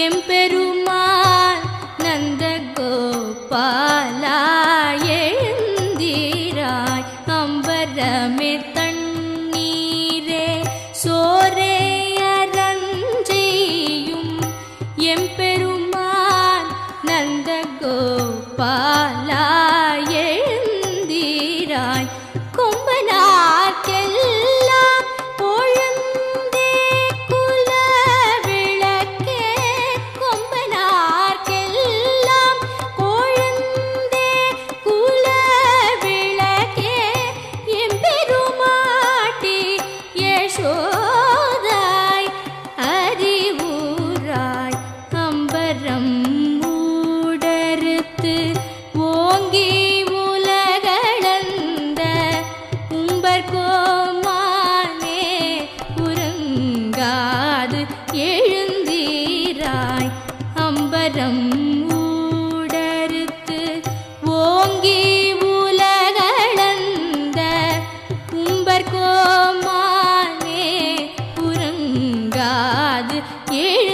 எம்பெருமான் நந்தகோபாலா எழுந்திராய் அம்பரமே தண்ணீரே சோரே அரஞ்செய்யும் எம்பெருமான் நந்தகோபாலா எழுந்திராய் கொம்பனார்க்கெல்லாம் பொழுந்தே குல விளக்கே கொம்பனார்க்கெல்லாம் பொழுந்தே குல விளக்கே எம்பெருமாட்டி யசோதாய் அறிவுராய் அம்பரம் மூடறுத்து ஓங்கி உலகளந்த உம்பர்கோமானே உறங்காது எழுந்தீராய் அம்பரம் மூடறுத்து ஓங்கி உலகளந்த உம்பர்கோமானே உறங்காது எழு